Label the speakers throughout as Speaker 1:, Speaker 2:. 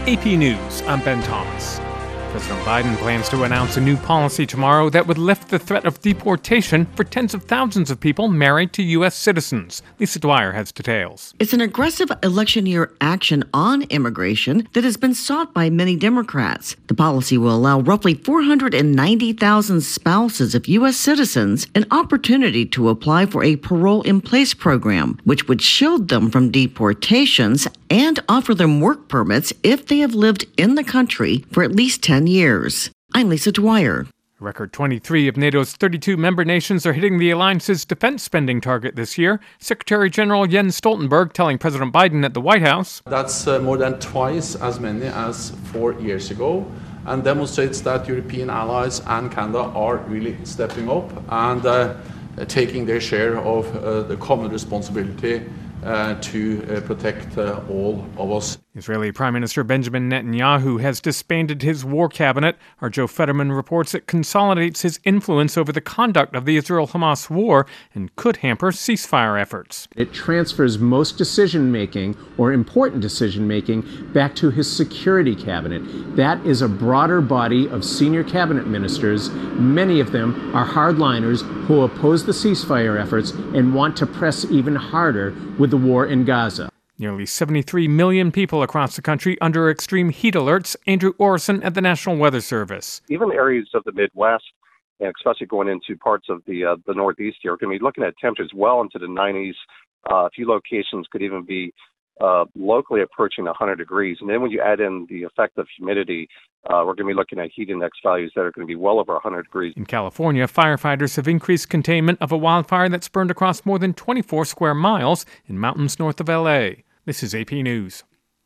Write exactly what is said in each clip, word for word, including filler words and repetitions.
Speaker 1: A P News, I'm Ben Thomas. President Biden plans to announce a new policy tomorrow that would lift the threat of deportation for tens of thousands of people married to U S citizens. Lisa Dwyer has details.
Speaker 2: It's an aggressive election year action on immigration that has been sought by many Democrats. The policy will allow roughly four hundred ninety thousand spouses of U S citizens an opportunity to apply for a parole-in-place program, which would shield them from deportations and offer them work permits if they have lived in the country for at least ten years. I'm Lisa Dwyer.
Speaker 1: A record twenty-three of NATO's thirty-two member nations are hitting the alliance's defense spending target this year. Secretary General Jens Stoltenberg telling President Biden at the White House,
Speaker 3: That's uh, more than twice as many as four years ago, and demonstrates that European allies and Canada are really stepping up and uh, taking their share of uh, the common responsibility Uh, to uh, protect uh, all of us.
Speaker 1: Israeli Prime Minister Benjamin Netanyahu has disbanded his war cabinet. Our Joe Fetterman reports it consolidates his influence over the conduct of the Israel-Hamas war and could hamper ceasefire efforts.
Speaker 4: It transfers most decision-making or important decision-making back to his security cabinet. That is a broader body of senior cabinet ministers. Many of them are hardliners who oppose the ceasefire efforts and want to press even harder with the war in Gaza.
Speaker 1: Nearly seventy-three million people across the country under extreme heat alerts. Andrew Orson at the National Weather Service.
Speaker 5: Even areas of the Midwest, and especially going into parts of the uh, the Northeast here, are going to be looking at temperatures well into the nineties. Uh, a few locations could even be uh, locally approaching one hundred degrees. And then when you add in the effect of humidity, uh, we're going to be looking at heat index values that are going to be well over one hundred degrees.
Speaker 1: In California, firefighters have increased containment of a wildfire that's burned across more than twenty-four square miles in mountains north of L A. This is A P News.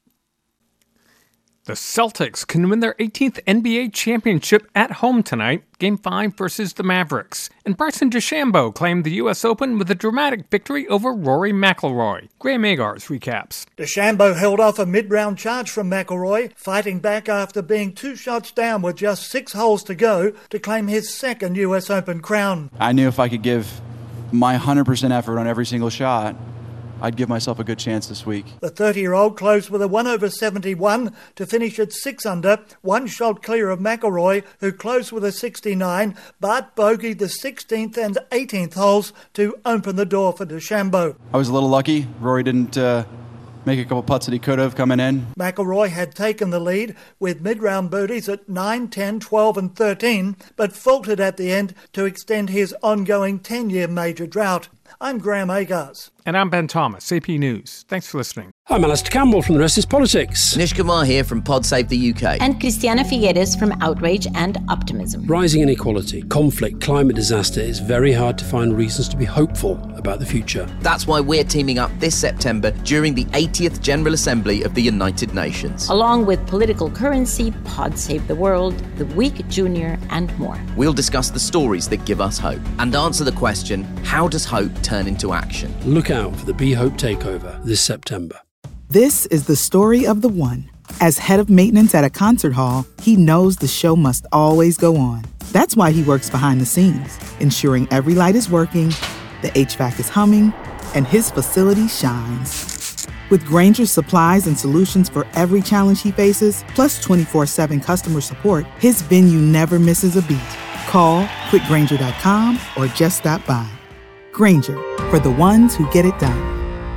Speaker 1: The Celtics can win their eighteenth N B A championship at home tonight, Game five versus the Mavericks. And Bryson DeChambeau claimed the U S Open with a dramatic victory over Rory McIlroy. Graham Agars recaps.
Speaker 6: DeChambeau held off a mid-round charge from McIlroy, fighting back after being two shots down with just six holes to go to claim his second U S Open crown.
Speaker 7: I knew if I could give my one hundred percent effort on every single shot, I'd give myself a good chance this week.
Speaker 6: The thirty-year-old closed with a one over seventy-one to finish at six under, one shot clear of McIlroy, who closed with a sixty-nine, but bogeyed the sixteenth and eighteenth holes to open the door for DeChambeau.
Speaker 7: I was a little lucky. Rory didn't uh, make a couple putts that he could have coming in.
Speaker 6: McIlroy had taken the lead with mid-round birdies at nine, ten, twelve and thirteen, but faltered at the end to extend his ongoing ten-year major drought. I'm Graham Agars.
Speaker 1: And I'm Ben Thomas, A P News. Thanks for listening.
Speaker 8: I'm Alistair Campbell from The Rest is Politics.
Speaker 9: Nish Kumar here from Pod Save the U K.
Speaker 10: And Christiana Figueres from Outrage and Optimism.
Speaker 8: Rising inequality, conflict, climate disaster, it's very hard to find reasons to be hopeful about the future.
Speaker 9: That's why we're teaming up this September during the eightieth General Assembly of the United Nations.
Speaker 10: Along with Political Currency, Pod Save the World, The Week Junior, and more.
Speaker 9: We'll discuss the stories that give us hope and answer the question, how does hope turn into action?
Speaker 8: Look out for the Be Hope Takeover this September.
Speaker 11: This is the story of the one. As head of maintenance at a concert hall, he knows the show must always go on. That's why he works behind the scenes, ensuring every light is working, the H V A C is humming, and his facility shines. With Grainger's supplies and solutions for every challenge he faces, plus twenty-four seven customer support, his venue never misses a beat. Call quick grainger dot com or just stop by. Grainger, for the ones who get it done.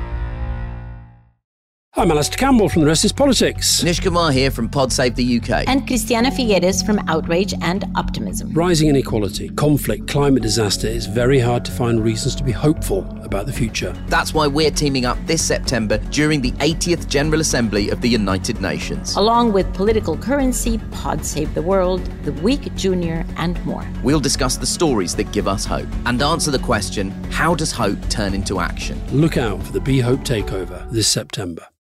Speaker 8: I'm Alistair Campbell from The Rest is Politics.
Speaker 9: Nish Kumar here from Pod Save the U K.
Speaker 10: And Christiana Figueres from Outrage and Optimism.
Speaker 8: Rising inequality, conflict, climate disaster, it's very hard to find reasons to be hopeful about the future.
Speaker 9: That's why we're teaming up this September during the eightieth General Assembly of the United Nations.
Speaker 10: Along with Political Currency, Pod Save the World, The Week Junior, and more.
Speaker 9: We'll discuss the stories that give us hope and answer the question, how does hope turn into action?
Speaker 8: Look out for the Be Hope Takeover this September.